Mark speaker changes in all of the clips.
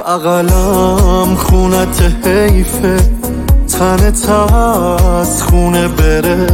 Speaker 1: بغلم خونت حیفه، تنت از خونه بره،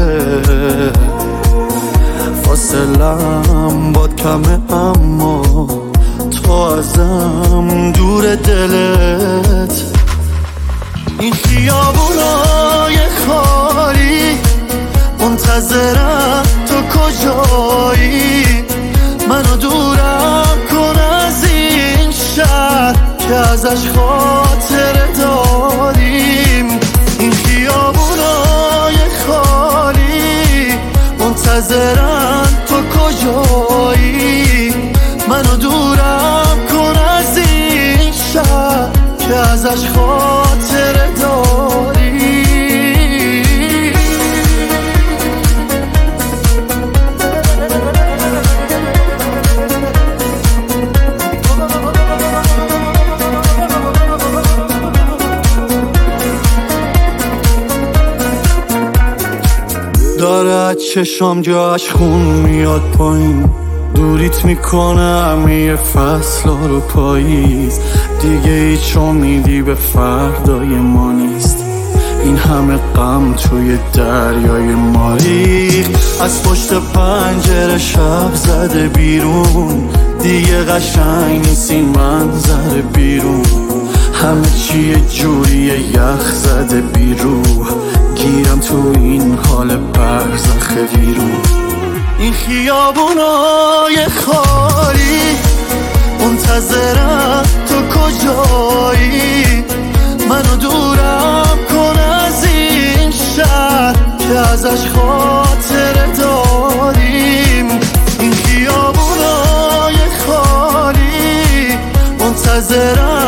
Speaker 1: فاصلم باد کمه اما تو ازم دور دلت. این خیابونای خالی منتظرم تو کجایی، منو دورم کن از این شهر که ازش خاطره داریم. این خیابونای خالی منتظرم تو کجایی، منو دورم کن از این شهر که ازش خاطره داری. داره چشام جاش خون میاد پایین، دوریت میکنم یه فصل رو پاییز، دیگه هیچ امیدی به فردای ما نیست. این همه غم توی دریای ماریخ، از پشت پنجره شب زده بیرون، دیگه قشنگ نیست این منظر بیرون، همه چی یه جوری یخ زده بیرون، گیرم تو این حال برزخ بیرون. این خیابونای خالی منتظرم تو کجایی، منو دورم کن از این شهر که ازش خاطره داریم. این خیابونای خالی منتظرم